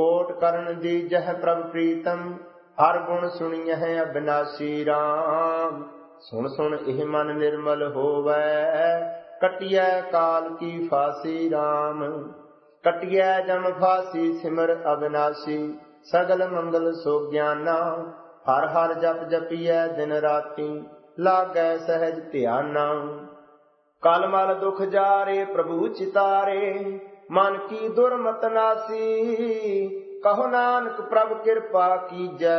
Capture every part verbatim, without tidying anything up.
Coat करण दीजह प्रभ प्रीतम, हर गुण सुनियह अविनाशी राम। सुन सुन एह मन निर्मल होवै, कटिया काल की फांसी राम। कटिया जम फांसी सिमर अविनाशी, सगल मंगल सो ज्ञाना। हर हर जप जपिया दिन राती, लागै सहज ध्याना। कल मल दुख जारे प्रभु चितारे, मन की दुर्मत नासी। कहो नानक प्रभु कृपा कीजै,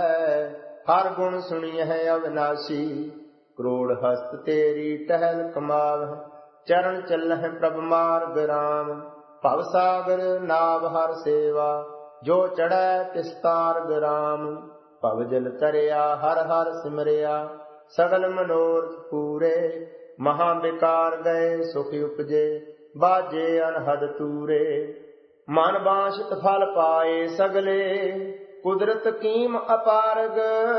हर गुण सुनियह अविनाशी। करोड़ हस्त तेरी टहल कमाव, चरण चलह प्रभु मार्ग राम। भव सागर नाव हर सेवा, जो चढ़ै तिस तारग राम। भव जल तरिया हर हर सिमरिया, सगल मनोरथ पूरे। महा विकार गए सुख उपजे, बाजे अनहद तूरे। मन बांछित फल पाए सगले, कुदरत कीम अपारग।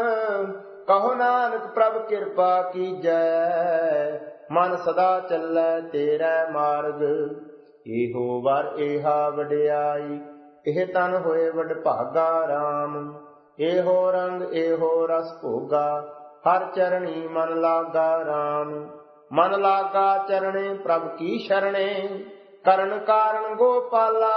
कहो नानक प्रभु कृपा कीजै, मन सदा चलै तेरै मार्ग। एहो वर एहा वडियाई, एह तन होए वड भागा राम। एहो रंग एहो रस भोगा, हर चरणी मन लागा राम। मन लागा चरणे प्रभु की शरणे, करण कारण गोपाला।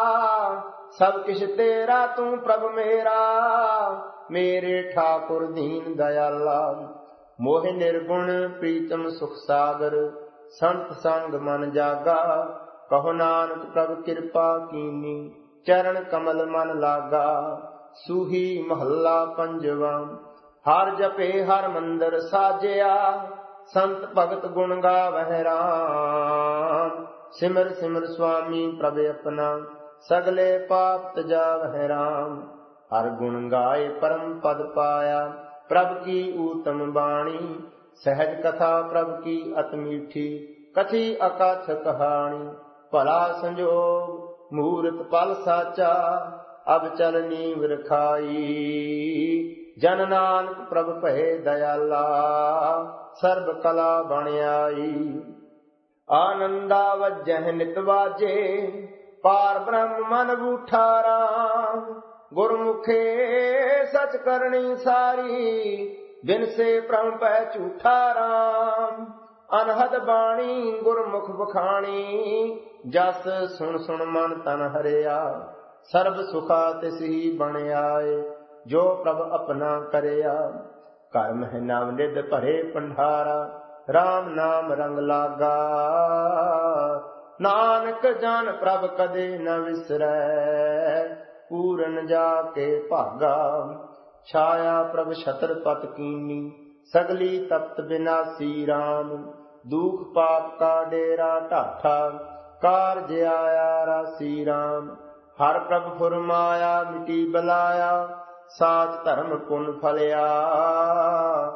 सब किश तेरा तू प्रभु मेरा, मेरे ठाकुर दीन दयाला। मोहि निर्गुण प्रीतम सुख सागर, संत संग मन जागा। कहो नानक प्रभु कृपा कीनी, चरण कमल मन लागा। सूही महला पंजवा, हर जपे हर मंदिर साजया। संत भगत गुण गावह राम, सिमर सिमर स्वामी प्रभ अपना। सगले पाप तजावह राम, हर गुण गाय परम पद पाया। प्रभ की उत्तम बाणी, सहज कथा प्रभ की अत मीठी। कथी अकथ कहानी, भला संजोग मूरत पल साचा। अब चल नीव रखाई, जन नानक प्रभ भय दयाला। सर्ब कला बन आई, आनंदा वजह नित बाजे। पार ब्रह्म मन बूठा राम, गुरमुखे सच करनी सारी। बिन से प्रम पै झूठा राम, अनहद बाणी गुरमुख बखानी। जस सुन सुन मन तन हरिया, सर्ब सुखा तिस ही बन आए। जो प्रभ अपना करया, कर मह नव निध भरे पंडारा। राम नाम रंग लागा, नानक जान प्रभ कदे न विसरै। पूरन जाके भागा, छाया प्रभ छत्रपत कीनी। सगली तप्त विनाशी राम, दुख पाप का डेरा ढाठा। कारज आया राशि राम, हर प्रभ फुरमाया मिटी बलाया। साच धर्म पुन फलिया,